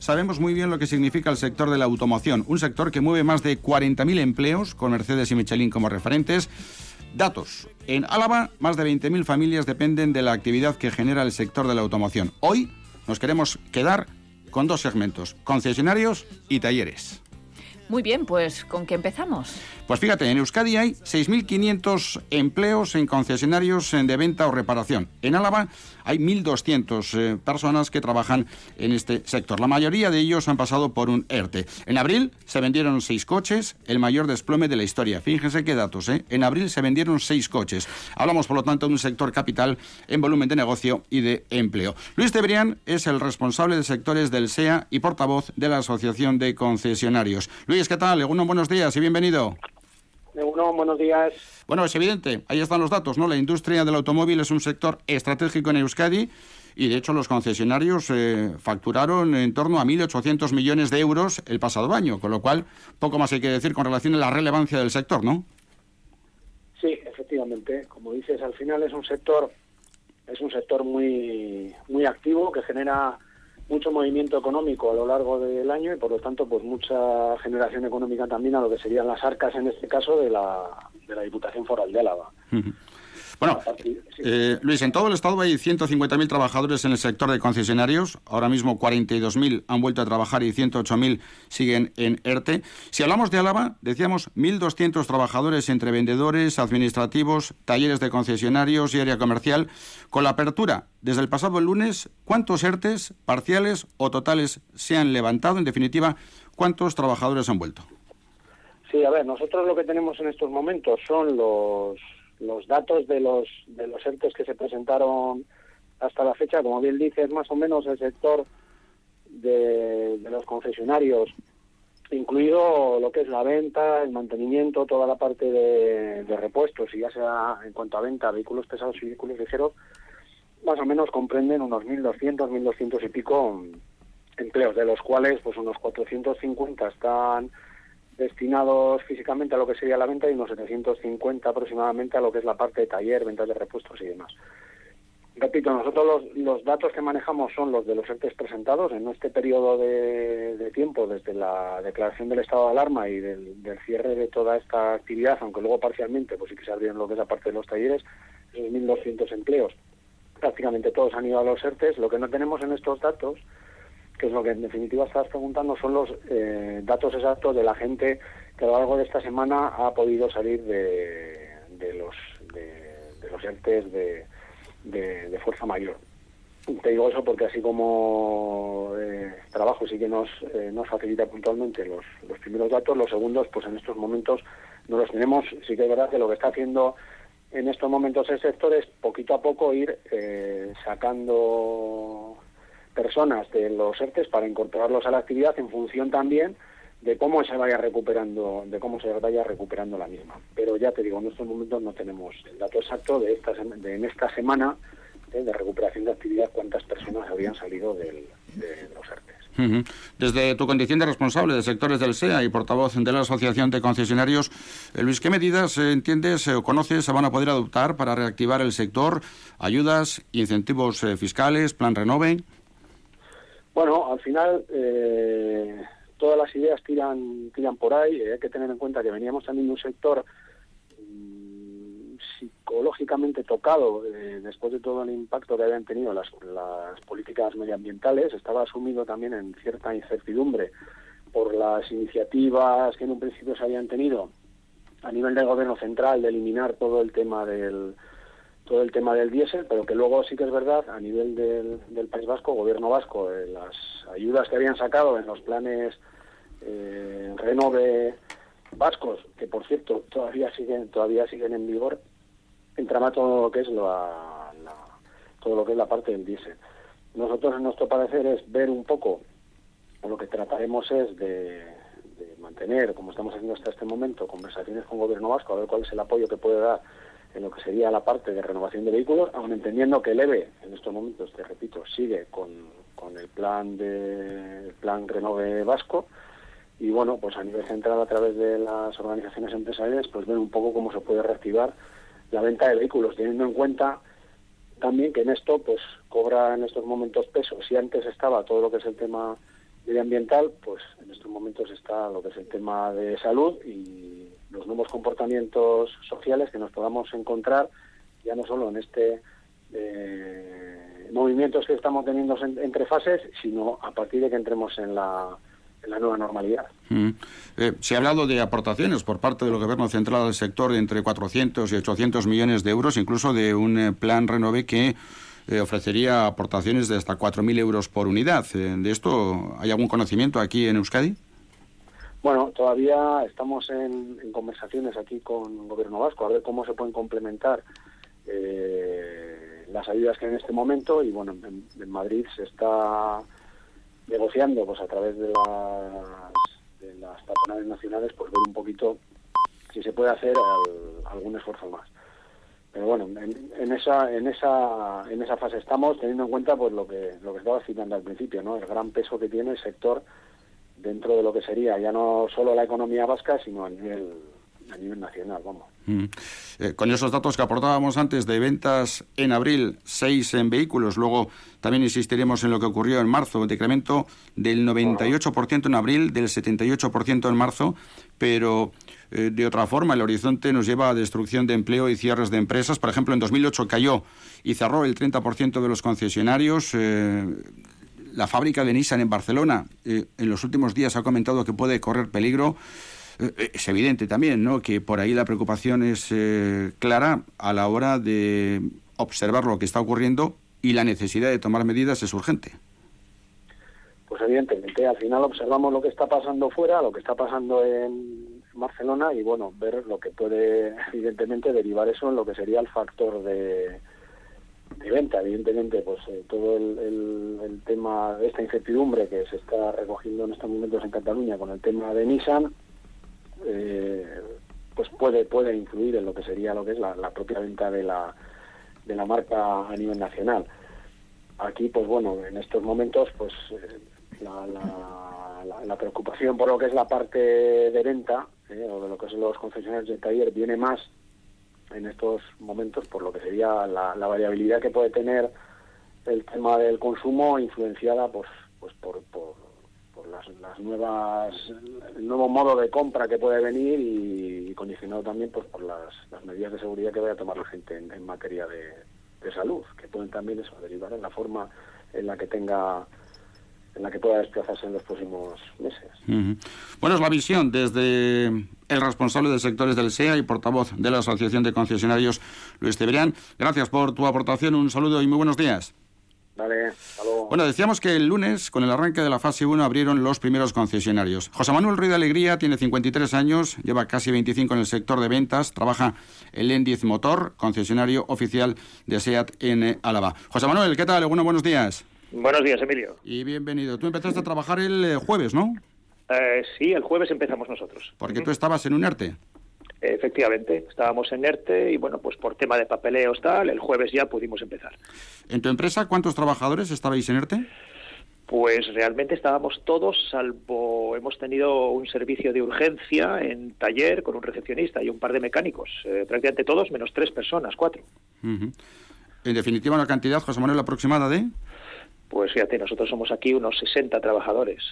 sabemos muy bien lo que significa el sector de la automoción, un sector que mueve más de 40.000 empleos, con Mercedes y Michelin como referentes. Datos. En Álava, más de 20.000 familias dependen de la actividad que genera el sector de la automoción. Hoy nos queremos quedar con dos segmentos, concesionarios y talleres. Muy bien, pues ¿con qué empezamos? Pues fíjate, en Euskadi hay 6.500 empleos en concesionarios de venta o reparación. En Álava hay 1.200 personas que trabajan en este sector. La mayoría de ellos han pasado por un ERTE. En abril se vendieron 6 coches, el mayor desplome de la historia. Fíjense qué datos, ¿eh? En abril se vendieron 6 coches. Hablamos, por lo tanto, de un sector capital en volumen de negocio y de empleo. Luis Cebrián es el responsable de sectores del SEA y portavoz de la Asociación de Concesionarios. Luis, ¿qué tal? Egunon, buenos días y bienvenido. Egunon, buenos días. Bueno, es evidente, ahí están los datos, ¿no? La industria del automóvil es un sector estratégico en Euskadi y, de hecho, los concesionarios facturaron en torno a 1.800 millones de euros el pasado año, con lo cual poco más hay que decir con relación a la relevancia del sector, ¿no? Sí, efectivamente. Como dices, al final es un sector muy activo que genera mucho movimiento económico a lo largo del año y, por lo tanto, pues mucha generación económica también a lo que serían las arcas, en este caso, de la Diputación Foral de Álava. Bueno, Luis, en todo el Estado hay 150.000 trabajadores en el sector de concesionarios. Ahora mismo 42.000 han vuelto a trabajar y 108.000 siguen en ERTE. Si hablamos de Álava, decíamos 1.200 trabajadores entre vendedores, administrativos, talleres de concesionarios y área comercial. Con la apertura desde el pasado lunes, ¿cuántos ERTEs parciales o totales se han levantado? En definitiva, ¿cuántos trabajadores han vuelto? Sí, a ver, nosotros lo que tenemos en estos momentos son los datos de los ERTEs que se presentaron hasta la fecha. Como bien dices, más o menos el sector de los concesionarios, incluido lo que es la venta, el mantenimiento, toda la parte de repuestos, y ya sea en cuanto a venta, vehículos pesados y vehículos ligeros, más o menos comprenden unos 1.200 y pico empleos, de los cuales pues unos 450 están destinados físicamente a lo que sería la venta y unos 750 aproximadamente a lo que es la parte de taller, ventas de repuestos y demás. Repito, nosotros los datos que manejamos son los de los ERTEs presentados en este periodo de tiempo, desde la declaración del estado de alarma y del cierre de toda esta actividad, aunque luego parcialmente pues sí que se abrieron lo que es la parte de los talleres, esos 1.200 empleos, prácticamente todos han ido a los ERTEs. Lo que no tenemos en estos datos, que es lo que en definitiva estás preguntando, son los datos exactos de la gente que a lo largo de esta semana ha podido salir de los ERTEs de fuerza mayor. Te digo eso porque así como trabajo sí que nos facilita puntualmente los primeros datos, los segundos pues en estos momentos no los tenemos. Sí que es verdad que lo que está haciendo en estos momentos el sector es poquito a poco ir sacando personas de los ERTEs para incorporarlos a la actividad en función también de cómo se vaya recuperando la misma. Pero ya te digo, en estos momentos no tenemos el dato exacto en esta semana de recuperación de actividad, cuántas personas habían salido de los ERTEs. Desde tu condición de responsable de sectores del SEA y portavoz de la Asociación de Concesionarios, Luis, ¿qué medidas entiendes o conoces se van a poder adoptar para reactivar el sector? ¿Ayudas, incentivos fiscales, plan Renove? Bueno, al final todas las ideas tiran por ahí. Hay que tener en cuenta que veníamos también de un sector psicológicamente tocado después de todo el impacto que habían tenido las políticas medioambientales. Estaba asumido también en cierta incertidumbre por las iniciativas que en un principio se habían tenido a nivel del gobierno central de eliminar todo el tema del diésel, pero que luego sí que es verdad a nivel del País Vasco, gobierno vasco, las ayudas que habían sacado en los planes Renove vascos, que por cierto todavía siguen en vigor, entraba todo lo que es todo lo que es la parte del diésel. Nosotros, en nuestro parecer, es ver un poco, o lo que trataremos es de mantener, como estamos haciendo hasta este momento, conversaciones con gobierno vasco, a ver cuál es el apoyo que puede dar en lo que sería la parte de renovación de vehículos, aun entendiendo que el EVE en estos momentos, te repito, sigue con el plan Renove vasco. Y bueno, pues a nivel central, a través de las organizaciones empresariales, pues ver un poco cómo se puede reactivar la venta de vehículos, teniendo en cuenta también que en esto pues cobra en estos momentos peso. Si antes estaba todo lo que es el tema medioambiental, pues en estos momentos está lo que es el tema de salud y los nuevos comportamientos sociales que nos podamos encontrar, ya no solo en movimientos que estamos teniendo entre fases, sino a partir de que entremos en la nueva normalidad. Se ha hablado de aportaciones por parte del Gobierno central al sector de entre 400 y 800 millones de euros, incluso de un plan Renove que ofrecería aportaciones de hasta 4.000 euros por unidad. ¿De esto hay algún conocimiento aquí en Euskadi? Bueno, todavía estamos en conversaciones aquí con el Gobierno vasco a ver cómo se pueden complementar las ayudas que hay en este momento, y bueno, en Madrid se está negociando pues a través de las patronales nacionales, pues ver un poquito si se puede hacer algún esfuerzo más. Pero bueno, en esa fase estamos, teniendo en cuenta pues lo que estaba citando al principio, ¿no? El gran peso que tiene el sector dentro de lo que sería ya no solo la economía vasca, sino a nivel nacional, vamos. Con esos datos que aportábamos antes de ventas en abril, 6 en vehículos, luego también insistiremos en lo que ocurrió en marzo, decremento del 98% en abril, del 78% en marzo, pero de otra forma el horizonte nos lleva a destrucción de empleo y cierres de empresas. Por ejemplo, en 2008 cayó y cerró el 30% de los concesionarios. La fábrica de Nissan en Barcelona en los últimos días ha comentado que puede correr peligro. Es evidente también, ¿no?, que por ahí la preocupación es clara a la hora de observar lo que está ocurriendo, y la necesidad de tomar medidas es urgente. Pues evidentemente, al final observamos lo que está pasando fuera, lo que está pasando en Barcelona, y bueno, ver lo que puede evidentemente derivar eso en lo que sería el factor de venta. Evidentemente, pues todo el tema de esta incertidumbre que se está recogiendo en estos momentos en Cataluña con el tema de Nissan, pues puede influir en lo que sería lo que es la propia venta de la marca a nivel nacional. Aquí, pues bueno, en estos momentos, pues la preocupación por lo que es la parte de venta, o de lo que son los concesionarios de taller, viene más en estos momentos por lo que sería la variabilidad que puede tener el tema del consumo, influenciada pues por las nuevas, el nuevo modo de compra que puede venir, y condicionado también pues por las medidas de seguridad que vaya a tomar la gente en materia de salud, que pueden también eso derivar en la forma en la que pueda desplazarse en los próximos meses. Bueno, es la visión desde el responsable de sectores del SEA y portavoz de la Asociación de Concesionarios, Luis Cebrián. Gracias por tu aportación, un saludo y muy buenos días. Vale, hasta luego. Bueno, decíamos que el lunes, con el arranque de la fase 1, abrieron los primeros concesionarios. José Manuel Ruiz de Alegría tiene 53 años, lleva casi 25 en el sector de ventas, trabaja en Lendiz Motor, concesionario oficial de SEAT en Álava. José Manuel, ¿qué tal? Buenos días. Buenos días, Emilio. Y bienvenido. Tú empezaste a trabajar el jueves, ¿no? Sí, el jueves empezamos nosotros. Porque tú estabas en un ERTE. Efectivamente, estábamos en ERTE y bueno, pues por tema de papeleos tal, el jueves ya pudimos empezar. ¿En tu empresa cuántos trabajadores estabais en ERTE? Pues realmente estábamos todos, salvo hemos tenido un servicio de urgencia en taller con un recepcionista y un par de mecánicos. Prácticamente todos, menos 3 personas, 4. En definitiva, una cantidad, José Manuel, aproximada de... Pues fíjate, nosotros somos aquí unos 60 trabajadores.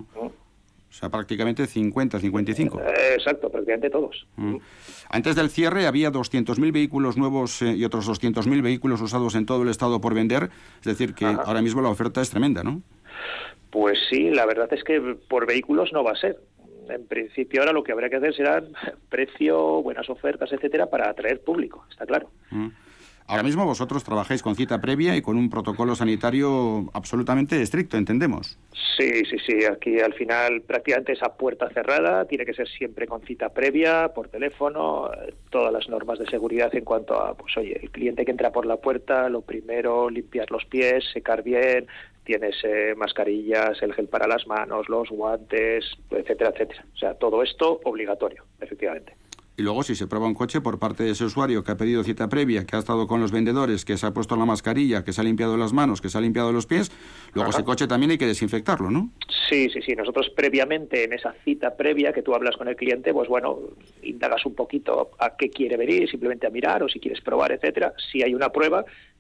O sea, prácticamente 50, 55. Exacto, prácticamente todos. Antes del cierre había 200.000 vehículos nuevos y otros 200.000 vehículos usados en todo el estado por vender. Es decir, que ahora mismo la oferta es tremenda, ¿no? Pues sí, la verdad es que por vehículos no va a ser. En principio ahora lo que habrá que hacer será precio, buenas ofertas, etcétera, para atraer público, está claro. Ahora mismo vosotros trabajáis con cita previa y con un protocolo sanitario absolutamente estricto, entendemos. Sí. Aquí al final prácticamente esa puerta cerrada tiene que ser siempre con cita previa, por teléfono, todas las normas de seguridad en cuanto a, pues oye, el cliente que entra por la puerta, lo primero, limpiar los pies, secar bien, tienes mascarillas, el gel para las manos, los guantes, etcétera, etcétera. O sea, todo esto obligatorio, efectivamente. Y luego, si se prueba un coche por parte de ese usuario que ha pedido cita previa, que ha estado con los vendedores, que se ha puesto la mascarilla, que se ha limpiado las manos, que se ha limpiado los pies, luego ese coche también hay que desinfectarlo, ¿no? Sí. Nosotros previamente, en esa cita previa que tú hablas con el cliente, pues bueno, indagas un poquito a qué quiere venir, simplemente a mirar, o si quieres probar, etcétera. Si hay una prueba,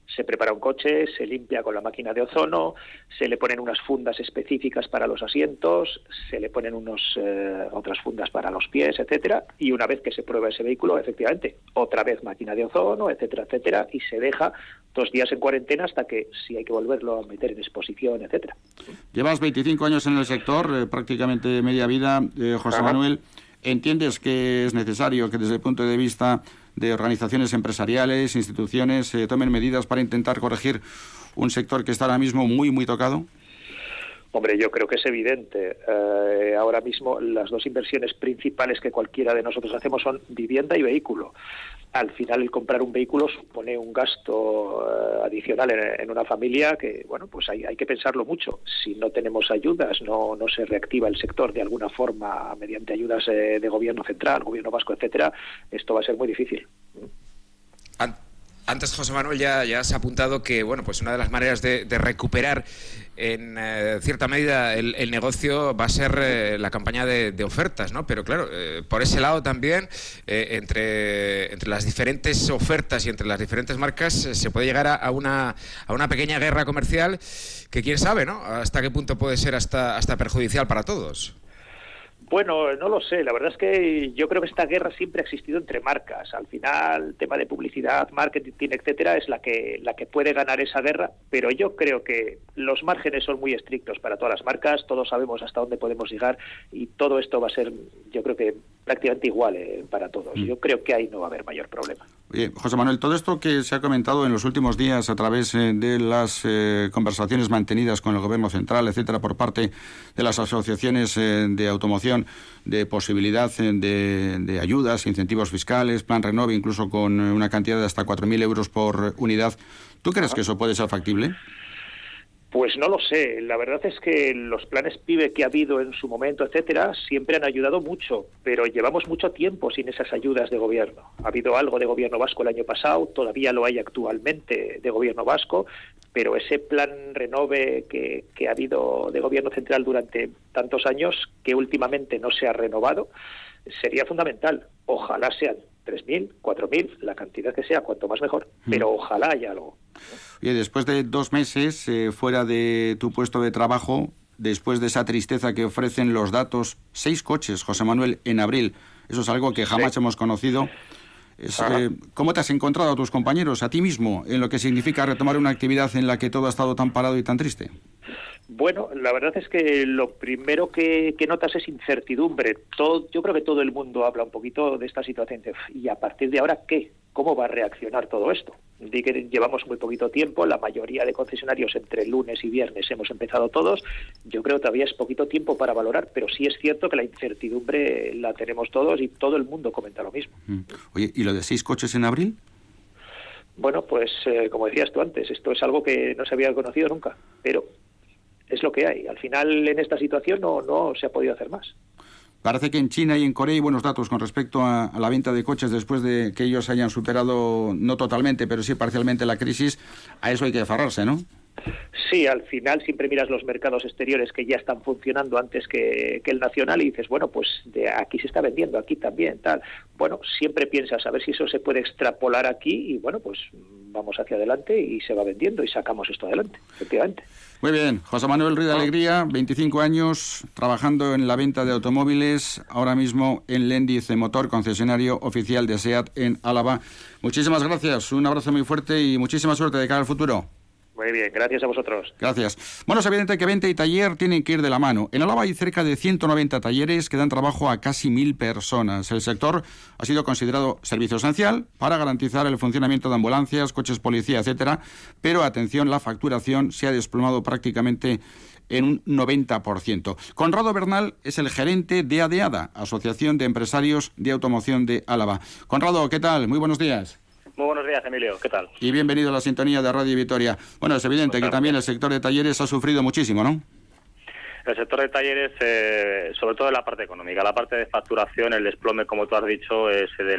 Se prepara un coche, se limpia con la máquina de ozono, se le ponen unas fundas específicas para los asientos, se le ponen otras fundas para los pies, etcétera, y una vez que se prueba ese vehículo, efectivamente, otra vez máquina de ozono, etcétera, etcétera, y se deja 2 días en cuarentena hasta que si hay que volverlo a meter en exposición, etcétera. Llevas 25 años en el sector, prácticamente media vida, José Manuel. ¿Entiendes que es necesario que desde el punto de vista de organizaciones empresariales, instituciones, tomen medidas para intentar corregir un sector que está ahora mismo muy, muy tocado? Hombre, yo creo que es evidente. Ahora mismo las 2 inversiones principales que cualquiera de nosotros hacemos son vivienda y vehículo. Al final el comprar un vehículo supone un gasto adicional en una familia que, bueno, pues hay que pensarlo mucho. Si no tenemos ayudas, no se reactiva el sector de alguna forma mediante ayudas de gobierno central, gobierno vasco, etcétera, esto va a ser muy difícil. Antes, José Manuel, ya has apuntado que, bueno, pues una de las maneras de recuperar en cierta medida el negocio va a ser la campaña de ofertas, ¿no? Pero claro, por ese lado también, entre las diferentes ofertas y entre las diferentes marcas, se puede llegar a una pequeña guerra comercial que quién sabe, ¿no? Hasta qué punto puede ser hasta perjudicial para todos. Bueno, no lo sé. La verdad es que yo creo que esta guerra siempre ha existido entre marcas. Al final, el tema de publicidad, marketing, etcétera, es la que puede ganar esa guerra. Pero yo creo que los márgenes son muy estrictos para todas las marcas. Todos sabemos hasta dónde podemos llegar y todo esto va a ser, yo creo que prácticamente igual para todos. Yo creo que ahí no va a haber mayor problema. Oye, José Manuel, todo esto que se ha comentado en los últimos días a través de las conversaciones mantenidas con el Gobierno central, etcétera, por parte de las asociaciones de automoción, de posibilidad de ayudas, incentivos fiscales, plan Renove, incluso con una cantidad de hasta 4.000 euros por unidad, ¿tú crees que eso puede ser factible? Pues no lo sé. La verdad es que los planes PIBE que ha habido en su momento, etcétera, siempre han ayudado mucho, pero llevamos mucho tiempo sin esas ayudas de gobierno. Ha habido algo de gobierno vasco el año pasado, todavía lo hay actualmente de gobierno vasco, pero ese plan Renove que ha habido de gobierno central durante tantos años, que últimamente no se ha renovado, sería fundamental. Ojalá sean 3.000, 4.000, la cantidad que sea, cuanto más mejor, pero ojalá haya algo. Oye, después de 2 meses fuera de tu puesto de trabajo, después de esa tristeza que ofrecen los datos, 6 coches, José Manuel, en abril, eso es algo que jamás hemos conocido. ¿Cómo te has encontrado a tus compañeros, a ti mismo, en lo que significa retomar una actividad en la que todo ha estado tan parado y tan triste? Bueno, la verdad es que lo primero que notas es incertidumbre. Yo creo que todo el mundo habla un poquito de esta situación. ¿Y a partir de ahora qué? ¿Cómo va a reaccionar todo esto? Di que llevamos muy poquito tiempo, la mayoría de concesionarios entre lunes y viernes hemos empezado todos. Yo creo que todavía es poquito tiempo para valorar, pero sí es cierto que la incertidumbre la tenemos todos y todo el mundo comenta lo mismo. Oye, ¿y lo de 6 coches en abril? Bueno, pues como decías tú antes, esto es algo que no se había conocido nunca, pero es lo que hay. Al final, en esta situación no se ha podido hacer más. Parece que en China y en Corea hay buenos datos con respecto a la venta de coches después de que ellos hayan superado, no totalmente, pero sí parcialmente la crisis. A eso hay que aferrarse, ¿no? Sí, al final siempre miras los mercados exteriores que ya están funcionando antes que el nacional y dices, bueno, pues de aquí se está vendiendo, aquí también, tal. Bueno, siempre piensas a ver si eso se puede extrapolar aquí y bueno, pues vamos hacia adelante y se va vendiendo y sacamos esto adelante, efectivamente. Muy bien, José Manuel Ruiz de Alegría, 25 años, trabajando en la venta de automóviles, ahora mismo en Lendiz Motor, concesionario oficial de SEAT en Álava. Muchísimas gracias, un abrazo muy fuerte y muchísima suerte de cara al futuro. Muy bien, gracias a vosotros. Gracias. Bueno, es evidente que venta y taller tienen que ir de la mano. En Álava hay cerca de 190 talleres que dan trabajo a casi 1.000 personas. El sector ha sido considerado servicio esencial para garantizar el funcionamiento de ambulancias, coches policía, etcétera. Pero, atención, la facturación se ha desplomado prácticamente en un 90%. Conrado Bernal es el gerente de ADEADA, Asociación de Empresarios de Automoción de Álava. Conrado, ¿qué tal? Muy buenos días. Muy buenos días, Emilio. ¿Qué tal? Y bienvenido a la sintonía de Radio Vitoria. Bueno, es evidente que también el sector de talleres ha sufrido muchísimo, ¿no? El sector de talleres, sobre todo en la parte económica, la parte de facturación, el desplome, como tú has dicho, es del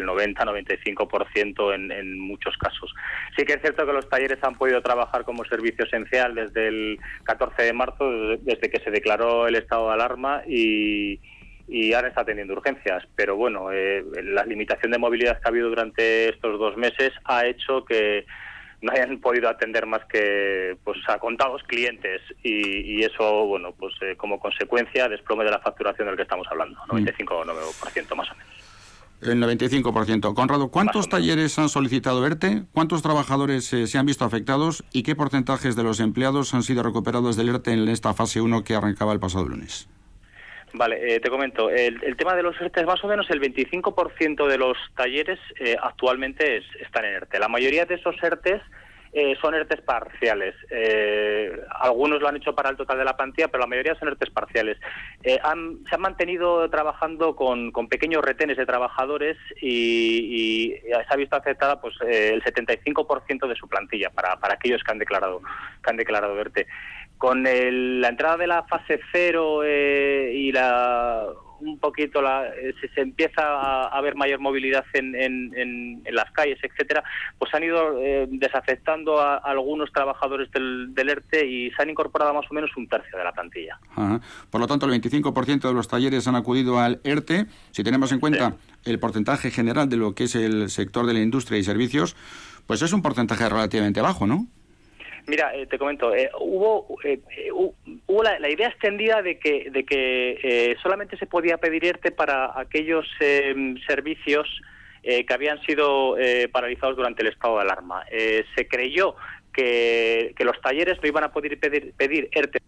90-95% en muchos casos. Sí que es cierto que los talleres han podido trabajar como servicio esencial desde el 14 de marzo, desde que se declaró el estado de alarma y han estado teniendo urgencias, pero bueno, la limitación de movilidad que ha habido durante estos 2 meses ha hecho que no hayan podido atender más que pues a contados clientes y eso, bueno, pues como consecuencia desplome de la facturación del que estamos hablando, 95% más o menos. El 95%. Conrado, ¿cuántos talleres han solicitado ERTE? ¿Cuántos trabajadores se han visto afectados? ¿Y qué porcentajes de los empleados han sido recuperados del ERTE en esta fase 1 que arrancaba el pasado lunes? Vale, te comento. El tema de los ERTE, más o menos el 25% de los talleres actualmente están en ERTE. La mayoría de esos ERTE son ERTE parciales. Algunos lo han hecho para el total de la plantilla, pero la mayoría son ERTE parciales. Se han mantenido trabajando con pequeños retenes de trabajadores y se ha visto afectada pues el 75% de su plantilla para aquellos que han declarado ERTE. Con la entrada de la fase 0 y un poquito se empieza a haber mayor movilidad en las calles, etcétera, pues han ido desafectando a algunos trabajadores del ERTE y se han incorporado más o menos un tercio de la plantilla. Ajá. Por lo tanto, el 25% de los talleres han acudido al ERTE. Si tenemos en cuenta el porcentaje general de lo que es el sector de la industria y servicios, pues es un porcentaje relativamente bajo, ¿no? Mira, te comento, hubo la idea extendida de que solamente se podía pedir ERTE para aquellos servicios que habían sido paralizados durante el estado de alarma. Se creyó que los talleres no iban a poder pedir ERTE.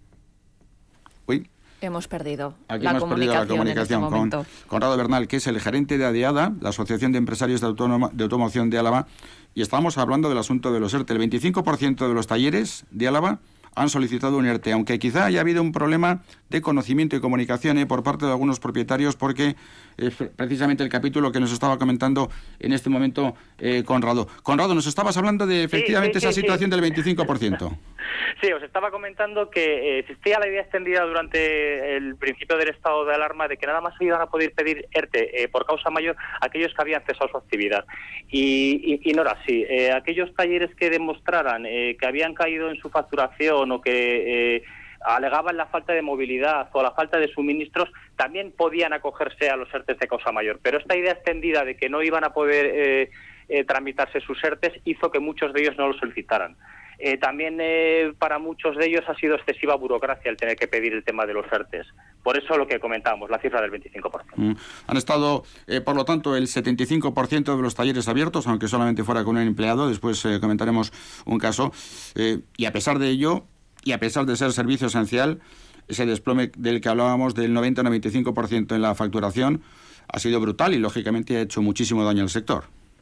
Uy. Hemos perdido Aquí hemos perdido la comunicación con Conrado Bernal, que es el gerente de ADIADA, la Asociación de Empresarios de Automoción de Álava, y estábamos hablando del asunto de los ERTE. El 25% de los talleres de Álava han solicitado un ERTE, aunque quizá haya habido un problema de conocimiento y comunicación por parte de algunos propietarios, porque precisamente el capítulo que nos estaba comentando en este momento Conrado. Conrado, nos estabas hablando de efectivamente esa situación del 25%. Sí, os estaba comentando que existía la idea extendida durante el principio del estado de alarma de que nada más se iban a poder pedir ERTE por causa mayor aquellos que habían cesado su actividad. Y no era así. Aquellos talleres que demostraran que habían caído en su facturación o que alegaban la falta de movilidad o la falta de suministros, también podían acogerse a los ERTEs de causa mayor. Pero esta idea extendida de que no iban a poder tramitarse sus ERTEs hizo que muchos de ellos no lo solicitaran. También para muchos de ellos ha sido excesiva burocracia el tener que pedir el tema de los ERTEs. Por eso lo que comentábamos, la cifra del 25%. Han estado, por lo tanto, el 75% de los talleres abiertos, aunque solamente fuera con un empleado. Después comentaremos un caso. Y a pesar de ello, y a pesar de ser servicio esencial, ese desplome del que hablábamos del 90-95% en la facturación ha sido brutal y, lógicamente, ha hecho muchísimo daño al sector.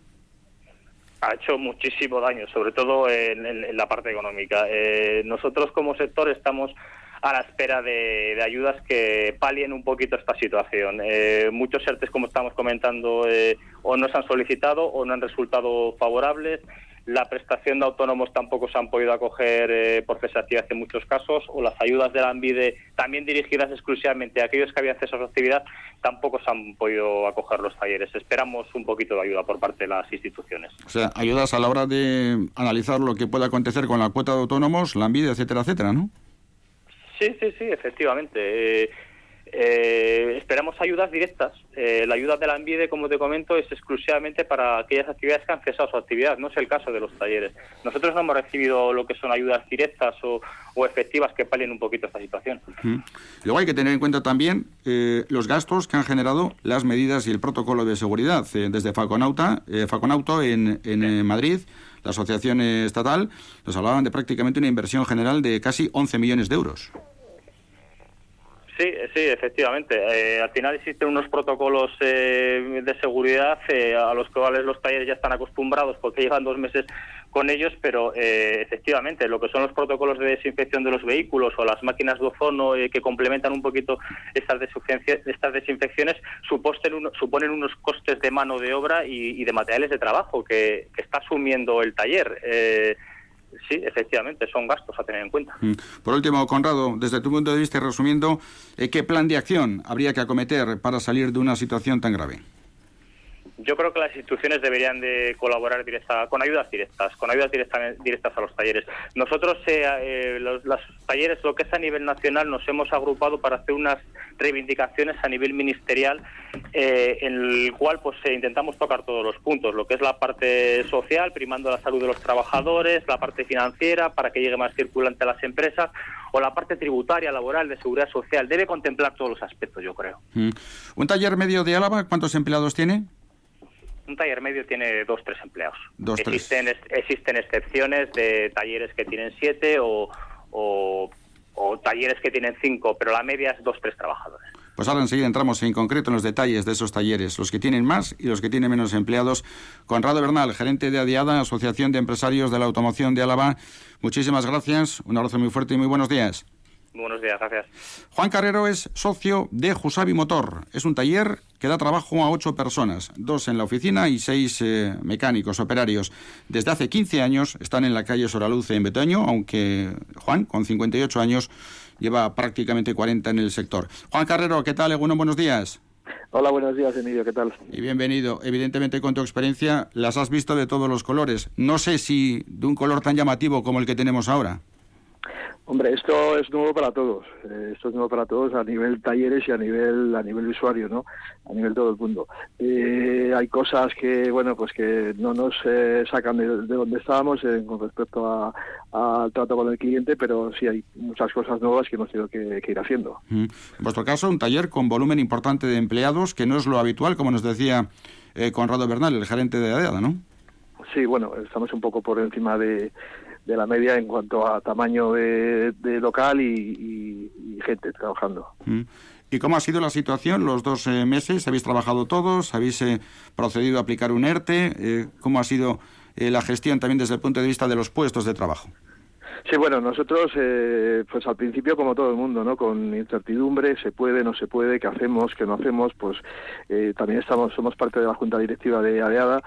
Ha hecho muchísimo daño, sobre todo en la parte económica. Nosotros como sector estamos a la espera de ayudas que palien un poquito esta situación. Muchos ERTEs, como estamos comentando, o no se han solicitado o no han resultado favorables. La prestación de autónomos tampoco se han podido acoger por cesación en muchos casos, o las ayudas de la ANVIDE, también dirigidas exclusivamente a aquellos que habían cesado su actividad, tampoco se han podido acoger los talleres. Esperamos un poquito de ayuda por parte de las instituciones. O sea, ayudas a la hora de analizar lo que puede acontecer con la cuota de autónomos, la ANVIDE, etcétera, etcétera, ¿no? Sí, efectivamente. Esperamos ayudas directas. La ayuda de la ANVIDE, como te comento, es exclusivamente para aquellas actividades que han cesado su actividad. No es el caso de los talleres. Nosotros no hemos recibido lo que son ayudas directas o efectivas que palien un poquito esta situación. Luego hay que tener en cuenta también los gastos que han generado las medidas y el protocolo de seguridad. Desde Faconauto en Madrid, la asociación estatal, nos hablaban de prácticamente una inversión general de casi 11 millones de euros. Sí, efectivamente. Al final existen unos protocolos de seguridad a los cuales los talleres ya están acostumbrados porque llevan 2 meses con ellos, pero efectivamente lo que son los protocolos de desinfección de los vehículos o las máquinas de ozono que complementan un poquito estas desinfecciones suponen unos costes de mano de obra y de materiales de trabajo que está asumiendo el taller. Sí, efectivamente, son gastos a tener en cuenta. Por último, Conrado, desde tu punto de vista y resumiendo, ¿qué plan de acción habría que acometer para salir de una situación tan grave? Yo creo que las instituciones deberían de colaborar con ayudas directas a los talleres. Nosotros, los talleres, lo que es a nivel nacional, nos hemos agrupado para hacer unas reivindicaciones a nivel ministerial, en el cual pues intentamos tocar todos los puntos, lo que es la parte social, primando la salud de los trabajadores, la parte financiera, para que llegue más circulante a las empresas, o la parte tributaria, laboral, de seguridad social. Debe contemplar todos los aspectos, yo creo. ¿Un taller medio de Álava cuántos empleados tiene? Un taller medio tiene 2-3 empleados. 2-3. Existen excepciones de talleres que tienen 7 o talleres que tienen 5, pero la media es 2-3 trabajadores. Pues ahora enseguida entramos en concreto en los detalles de esos talleres, los que tienen más y los que tienen menos empleados. Conrado Bernal, gerente de ADIADA, Asociación de Empresarios de la Automoción de Álava. Muchísimas gracias, un abrazo muy fuerte y muy buenos días. Buenos días, gracias. Juan Carrero es socio de Husavi Motor. Es un taller que da trabajo a 8 personas, 2 en la oficina y 6 mecánicos, operarios. Desde hace 15 años están en la calle Soraluce, en Betoño, aunque Juan, con 58 años, lleva prácticamente 40 en el sector. Juan Carrero, ¿qué tal? Egunon, buenos días. Hola, buenos días, Emilio, ¿qué tal? Y bienvenido. Evidentemente, con tu experiencia, las has visto de todos los colores. No sé si de un color tan llamativo como el que tenemos ahora. Hombre, esto es nuevo para todos. Esto es nuevo para todos a nivel talleres y a nivel usuario, ¿no? A nivel todo el mundo. Hay cosas que, bueno, pues que no nos sacan de donde estábamos con respecto al trato con el cliente, pero sí hay muchas cosas nuevas que hemos tenido que ir haciendo. En vuestro caso, un taller con volumen importante de empleados, que no es lo habitual, como nos decía Conrado Bernal, el gerente de ADIADA, ¿no? Sí, bueno, estamos un poco por encima de la media en cuanto a tamaño de local y gente trabajando. ¿Y cómo ha sido la situación los 2 meses? ¿Habéis trabajado todos? ¿Habéis procedido a aplicar un ERTE? ¿Cómo ha sido la gestión también desde el punto de vista de los puestos de trabajo? Sí, bueno, nosotros, pues al principio, como todo el mundo, ¿no? Con incertidumbre, se puede, no se puede, qué hacemos, qué no hacemos, pues también somos parte de la Junta Directiva de ADIADA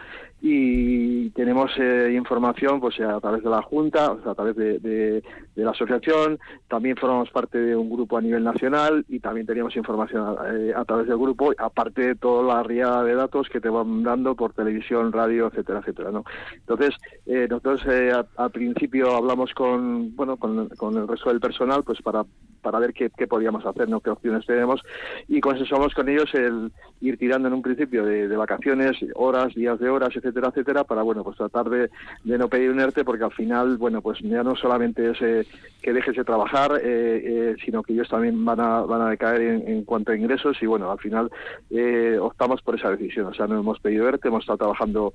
y tenemos información, pues a través de la Junta, o sea, a través de la asociación, también formamos parte de un grupo a nivel nacional y también teníamos información a través del grupo, aparte de toda la riada de datos que te van dando por televisión, radio, etcétera, etcétera, ¿no? Entonces, nosotros al principio hablamos con el resto del personal, pues para ver qué podíamos hacer, ¿no? Qué opciones tenemos, y consensuamos con ellos el ir tirando en un principio de vacaciones, horas, días de horas, etcétera, etcétera, para, bueno, pues tratar de no pedir un ERTE, porque al final, bueno, pues ya no solamente es que dejes de trabajar, sino que ellos también van a decaer en cuanto a ingresos, y bueno, al final optamos por esa decisión. O sea, no hemos pedido ERTE, hemos estado trabajando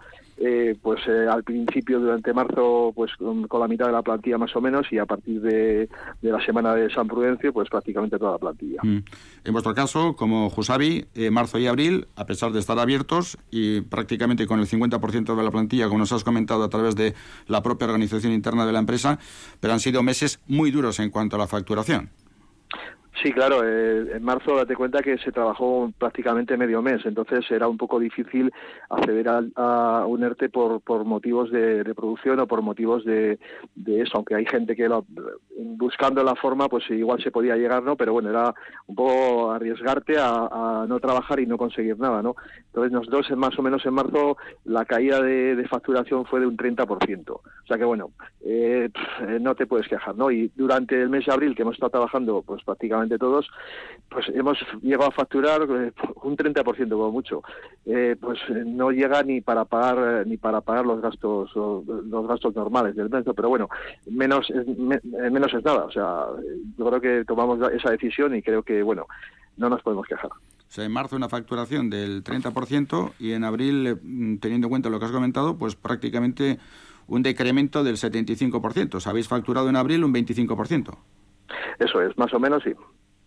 al principio durante marzo pues con la mitad de la plantilla más o menos, y a partir de la semana de San Prudencio pues prácticamente toda la plantilla. En vuestro caso, como Husavi, marzo y abril, a pesar de estar abiertos y prácticamente con el 50% de la plantilla, como nos has comentado, a través de la propia organización interna de la empresa, pero han sido meses muy duros en cuanto a la facturación. Sí, claro, en marzo date cuenta que se trabajó prácticamente medio mes, entonces era un poco difícil acceder a un ERTE por motivos de producción o por motivos de eso, aunque hay gente que buscando la forma pues igual se podía llegar, ¿no? Pero bueno, era un poco arriesgarte a no trabajar y no conseguir nada, ¿no? Entonces nosotros más o menos en marzo la caída de facturación fue de un 30%, o sea que bueno, no te puedes quejar, ¿no? Y durante el mes de abril, que hemos estado trabajando pues prácticamente todos, pues hemos llegado a facturar un 30% como mucho, pues no llega ni para pagar los gastos normales del mes, pero bueno, menos es nada. O sea, yo creo que tomamos esa decisión y creo que bueno, no nos podemos quejar. O sea, en marzo una facturación del 30% y en abril, teniendo en cuenta lo que has comentado, pues prácticamente un decremento del 75%. O sea, habéis facturado en abril un 25%. Eso es, más o menos sí.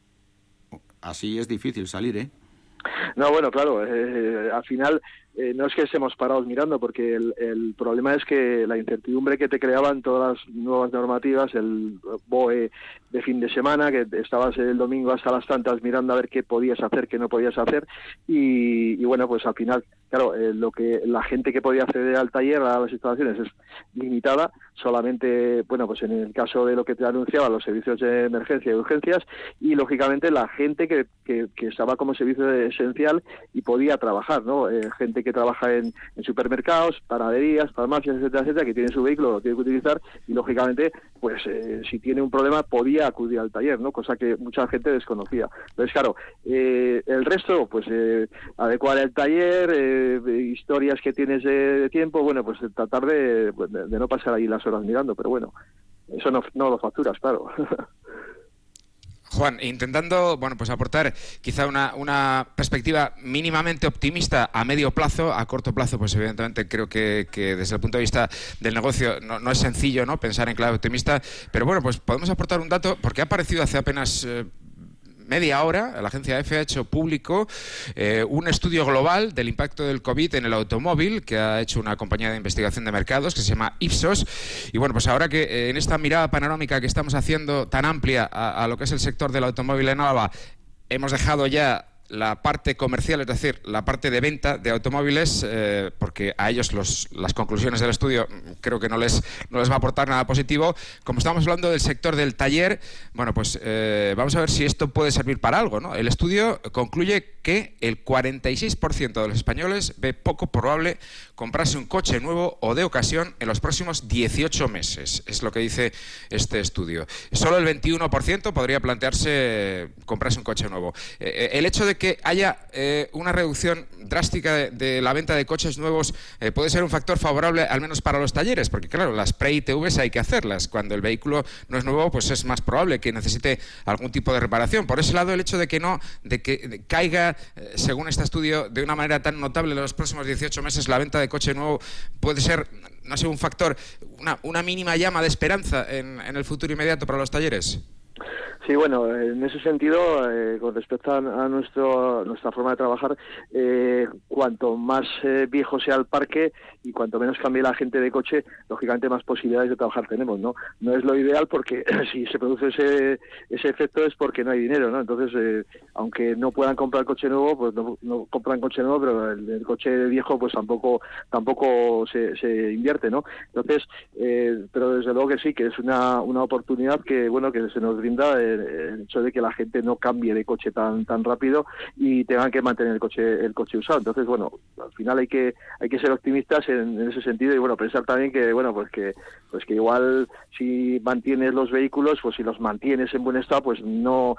Así es difícil salir, ¿eh? No, bueno, claro, al final no es que estemos parados mirando, porque el problema es que la incertidumbre que te creaban todas las nuevas normativas, el BOE de fin de semana, que estabas el domingo hasta las tantas mirando a ver qué podías hacer, qué no podías hacer, y bueno, pues al final claro, lo que la gente que podía acceder al taller, a las instalaciones, es limitada. Solamente, bueno, pues en el caso de lo que te anunciaba, los servicios de emergencia y urgencias, y lógicamente la gente que estaba como servicio esencial y podía trabajar, ¿no? Gente que trabaja en supermercados, panaderías, farmacias, etcétera, etcétera, que tiene su vehículo, lo tiene que utilizar, y lógicamente, pues si tiene un problema podía acudir al taller, ¿no? Cosa que mucha gente desconocía. Entonces, claro, el resto, pues adecuar el taller, historias que tienes de tiempo, bueno, pues tratar de no pasar ahí las horas mirando, pero bueno, eso no lo facturas, claro. Juan, intentando, bueno, pues aportar quizá una perspectiva mínimamente optimista a medio plazo. A corto plazo, pues evidentemente creo que desde el punto de vista del negocio no es sencillo, ¿no?, pensar en clave optimista, pero bueno, pues podemos aportar un dato, porque ha aparecido hace apenas media hora, la agencia EFE ha hecho público un estudio global del impacto del COVID en el automóvil que ha hecho una compañía de investigación de mercados que se llama Ipsos. Y bueno, pues ahora que en esta mirada panorámica que estamos haciendo tan amplia a lo que es el sector del automóvil en Álava, hemos dejado ya la parte comercial, es decir, la parte de venta de automóviles, porque a ellos las conclusiones del estudio creo que no les va a aportar nada positivo. Como estamos hablando del sector del taller, bueno, pues vamos a ver si esto puede servir para algo, ¿no? El estudio concluye que el 46% de los españoles ve poco probable comprarse un coche nuevo o de ocasión en los próximos 18 meses. Es lo que dice este estudio. Solo el 21% podría plantearse comprarse un coche nuevo. El hecho de que haya una reducción drástica de la venta de coches nuevos puede ser un factor favorable, al menos para los talleres, porque claro, las pre-ITVs hay que hacerlas. Cuando el vehículo no es nuevo, pues es más probable que necesite algún tipo de reparación. Por ese lado, el hecho de que caiga, según este estudio, de una manera tan notable en los próximos 18 meses la venta de coche nuevo puede ser, no sé, un factor, una mínima llama de esperanza en el futuro inmediato para los talleres. Sí, bueno, en ese sentido, con respecto a nuestra forma de trabajar, cuanto más viejo sea el parque y cuanto menos cambie la gente de coche, lógicamente más posibilidades de trabajar tenemos, ¿no? No es lo ideal porque si se produce ese efecto es porque no hay dinero, ¿no? Entonces, aunque no puedan comprar coche nuevo, pues no compran coche nuevo, pero el coche viejo pues tampoco se invierte, ¿no? Entonces, pero desde luego que sí, que es una oportunidad que, bueno, que se nos brinda el hecho de que la gente no cambie de coche tan rápido y tengan que mantener el coche usado. Entonces, bueno, al final hay que ser optimistas en ese sentido y, bueno, pensar también que, bueno, pues que igual si mantienes los vehículos, pues si los mantienes en buen estado, pues no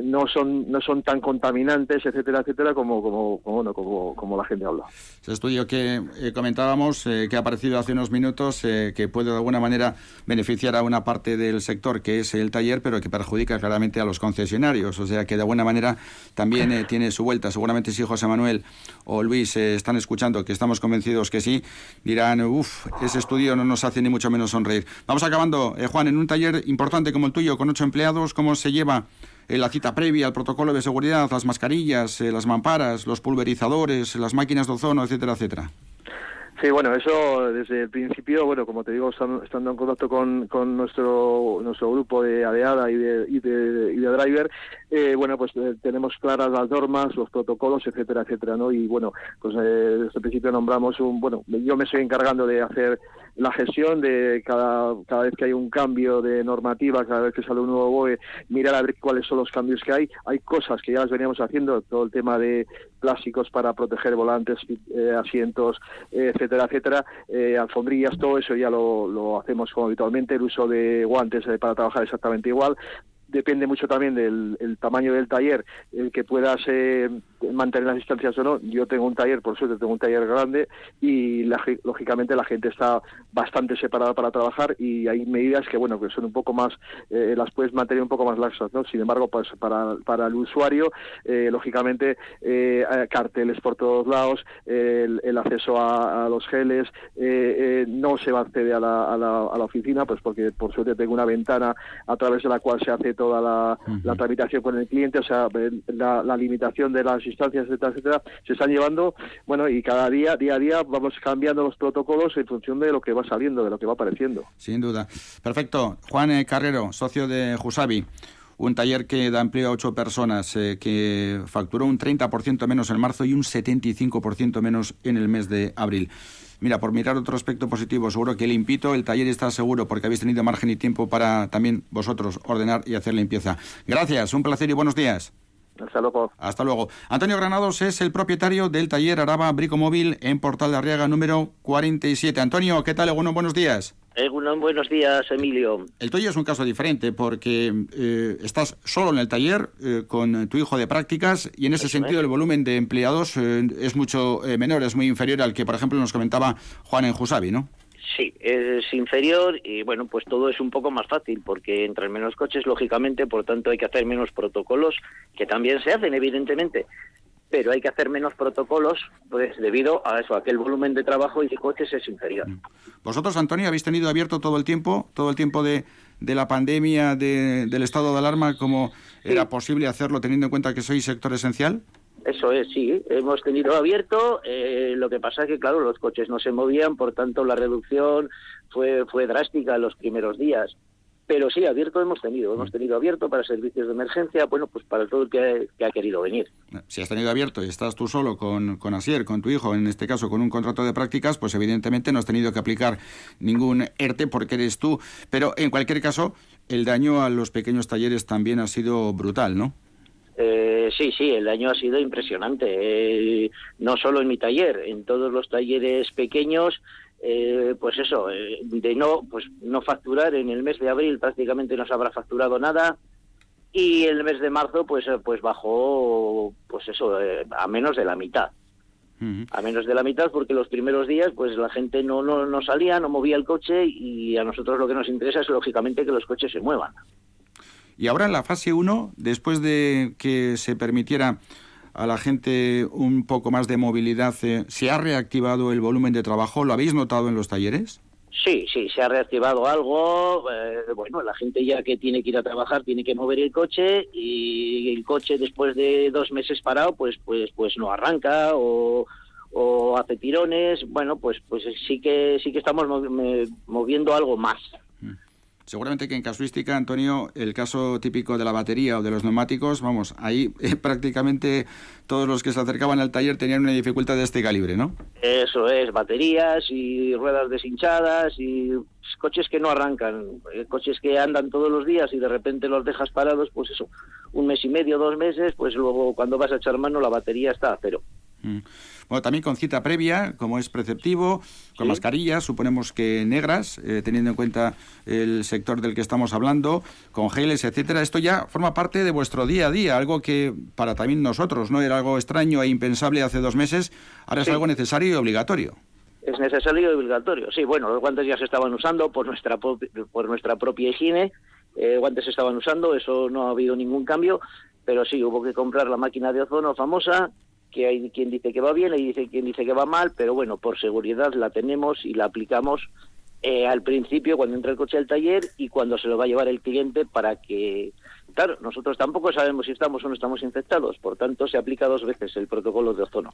son tan contaminantes, etcétera, etcétera, como la gente habla. Ese estudio que comentábamos, que ha aparecido hace unos minutos, que puede de alguna manera beneficiar a una parte del sector, que es el taller, pero que perjudica claramente a los concesionarios, o sea que de alguna manera también tiene su vuelta. Seguramente si José Manuel o Luis están escuchando, que estamos convencidos que sí, dirán, ese estudio no nos hace ni mucho menos sonreír. Vamos acabando, Juan, en un taller importante como el tuyo, con 8 empleados, ¿cómo se lleva la cita previa, el protocolo de seguridad, las mascarillas, las mamparas, los pulverizadores, las máquinas de ozono, etcétera, etcétera? Sí, bueno, eso desde el principio, bueno, como te digo, estando en contacto con nuestro grupo de ADEADA y de Driver, bueno, pues tenemos claras las normas, los protocolos, etcétera, etcétera, ¿no? Y bueno, pues desde el principio nombramos yo me estoy encargando de hacer la gestión de cada vez que hay un cambio de normativa, cada vez que sale un nuevo BOE, mirar a ver cuáles son los cambios que hay. Hay cosas que ya las veníamos haciendo, todo el tema de plásticos para proteger volantes, asientos, etcétera, etcétera, alfombrillas, todo eso ya lo hacemos como habitualmente, el uso de guantes para trabajar exactamente igual. Depende mucho también del tamaño del taller, el que puedas mantener las distancias o no. Yo tengo un taller, por suerte tengo un taller grande y lógicamente la gente está bastante separada para trabajar y hay medidas que, bueno, que son un poco más, las puedes mantener un poco más laxas, ¿no? Sin embargo, pues para el usuario, lógicamente, carteles por todos lados, el acceso a los geles, no se va a acceder a la oficina, pues porque por suerte tengo una ventana a través de la cual se hace toda la tramitación con el cliente, o sea, la limitación de las instancias, etcétera, etcétera, se están llevando, bueno, y cada día a día vamos cambiando los protocolos en función de lo que va saliendo, de lo que va apareciendo. Sin duda. Perfecto. Juan Carrero, socio de Husavi. un taller que da empleo a 8 personas, que facturó un 30% menos en marzo y un 75% menos en el mes de abril. Mira, por mirar otro aspecto positivo, seguro que limpito, el taller está seguro porque habéis tenido margen y tiempo para también vosotros ordenar y hacer limpieza. Gracias, un placer y buenos días. Hasta luego. Hasta luego. Antonio Granados es el propietario del taller Araba Bricomóvil en Portal de Arriaga número 47. Antonio, ¿qué tal? Buenos días. Buenos días, Emilio. El tuyo es un caso diferente porque estás solo en el taller con tu hijo de prácticas y en ese sentido el volumen de empleados es mucho menor, es muy inferior al que, por ejemplo, nos comentaba Juan en Jusavi, ¿no? Sí, es inferior y bueno, pues todo es un poco más fácil porque entran menos coches, lógicamente, por tanto hay que hacer menos protocolos, que también se hacen, evidentemente, pero hay que hacer menos protocolos pues debido a eso, a que el volumen de trabajo y de coches es inferior. Vosotros, Antonio, habéis tenido abierto todo el tiempo de la pandemia, del estado de alarma, como era posible hacerlo teniendo en cuenta que sois sector esencial. Eso es, sí, hemos tenido abierto, lo que pasa es que, claro, los coches no se movían, por tanto la reducción fue drástica en los primeros días. Pero sí, abierto hemos tenido abierto para servicios de emergencia, bueno, pues para todo el que ha querido venir. Si has tenido abierto y estás tú solo con Asier, con tu hijo, en este caso con un contrato de prácticas, pues evidentemente no has tenido que aplicar ningún ERTE porque eres tú. Pero en cualquier caso, el daño a los pequeños talleres también ha sido brutal, ¿no? Sí, el daño ha sido impresionante. No solo en mi taller, en todos los talleres pequeños. Pues eso, de no facturar en el mes de abril prácticamente no se habrá facturado nada y el mes de marzo pues bajó pues eso a menos de la mitad. A menos de la mitad porque los primeros días pues la gente no salía, no movía el coche y a nosotros lo que nos interesa es lógicamente que los coches se muevan. Y ahora en la fase 1, después de que se permitiera a la gente un poco más de movilidad, ¿se ha reactivado el volumen de trabajo? ¿Lo habéis notado en los talleres? Sí, se ha reactivado algo. Bueno, la gente ya que tiene que ir a trabajar tiene que mover el coche y el coche después de 2 meses parado pues no arranca o hace tirones. Bueno, pues sí que estamos moviendo algo más. Seguramente que en casuística, Antonio, el caso típico de la batería o de los neumáticos, vamos, ahí prácticamente todos los que se acercaban al taller tenían una dificultad de este calibre, ¿no? Eso es, baterías y ruedas deshinchadas y coches que no arrancan, coches que andan todos los días y de repente los dejas parados, pues eso, 1 mes y medio, 2 meses, pues luego cuando vas a echar mano la batería está a cero. Bueno, también con cita previa, como es preceptivo, con mascarillas, suponemos que negras, teniendo en cuenta el sector del que estamos hablando, con geles, etcétera. Esto ya forma parte de vuestro día a día, algo que para también nosotros no era algo extraño e impensable hace 2 meses, ahora es algo necesario y obligatorio. Es necesario y obligatorio, sí. Bueno, los guantes ya se estaban usando por nuestra propia higiene, guantes se estaban usando, eso no ha habido ningún cambio, pero sí, hubo que comprar la máquina de ozono famosa, que hay quien dice que va bien y quien dice que va mal, pero bueno, por seguridad la tenemos y la aplicamos al principio cuando entra el coche al taller y cuando se lo va a llevar el cliente para que, claro, nosotros tampoco sabemos si estamos o no estamos infectados, por tanto se aplica 2 veces el protocolo de ozono.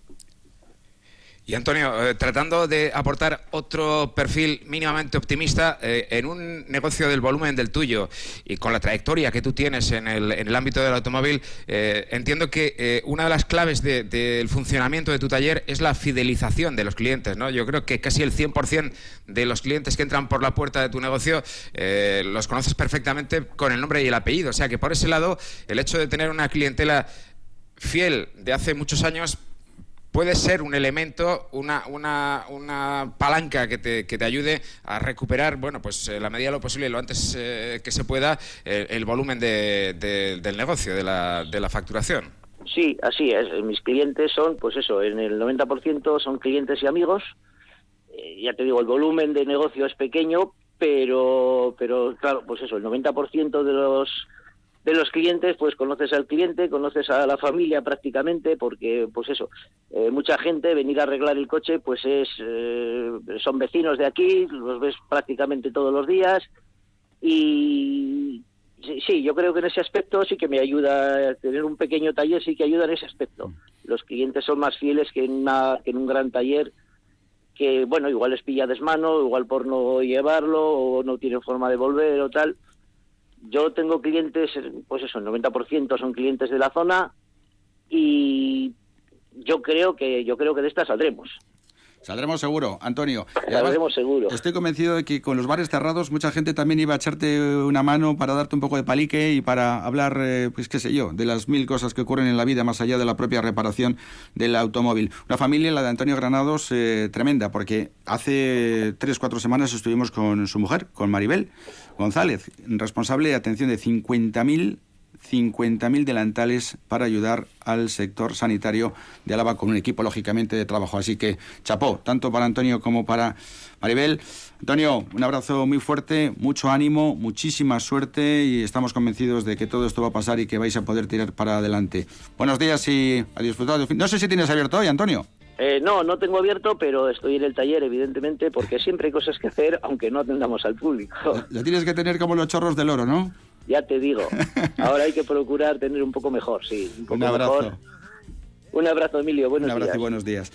Y Antonio, tratando de aportar otro perfil mínimamente optimista, en un negocio del volumen del tuyo y con la trayectoria que tú tienes en el ámbito del automóvil, entiendo que una de las claves del funcionamiento de tu taller es la fidelización de los clientes, ¿no? Yo creo que casi el 100% de los clientes que entran por la puerta de tu negocio los conoces perfectamente con el nombre y el apellido. O sea que por ese lado, el hecho de tener una clientela fiel de hace muchos años puede ser un elemento, una palanca que te ayude a recuperar, bueno, pues la medida de lo posible, lo antes que se pueda, el volumen del negocio, de la facturación. Sí, así es. Mis clientes son, pues eso, en el 90% son clientes y amigos. Ya te digo, el volumen de negocio es pequeño, pero claro, pues eso, el 90% de los clientes, pues conoces al cliente, conoces a la familia prácticamente, porque pues eso, mucha gente venir a arreglar el coche, pues son vecinos de aquí, los ves prácticamente todos los días y sí, yo creo que en ese aspecto sí que me ayuda, a tener un pequeño taller sí que ayuda en ese aspecto. Los clientes son más fieles que en un gran taller, que bueno, igual les pilla desmano, igual por no llevarlo o no tienen forma de volver o tal. Yo tengo clientes, pues eso, el 90% son clientes de la zona y yo creo que de esta saldremos. Saldremos seguro, Antonio. Saldremos seguro. Estoy convencido de que con los bares cerrados mucha gente también iba a echarte una mano para darte un poco de palique y para hablar, pues qué sé yo, de las 1000 cosas que ocurren en la vida más allá de la propia reparación del automóvil. Una familia, la de Antonio Granados, tremenda, porque hace 3-4 semanas estuvimos con su mujer, con Maribel González, responsable de atención de 50.000 delantales para ayudar al sector sanitario de Álava con un equipo, lógicamente, de trabajo. Así que, chapó, tanto para Antonio como para Maribel. Antonio, un abrazo muy fuerte, mucho ánimo, muchísima suerte y estamos convencidos de que todo esto va a pasar y que vais a poder tirar para adelante. Buenos días y a disfrutar del fin. No sé si tienes abierto hoy, Antonio. No tengo abierto, pero estoy en el taller, evidentemente, porque siempre hay cosas que hacer, aunque no atendamos al público. Lo tienes que tener como los chorros del oro, ¿no? Ya te digo, ahora hay que procurar tener un poco mejor, sí. Un poco un abrazo. Mejor. Un abrazo, Emilio, buenos días. Un abrazo y buenos días.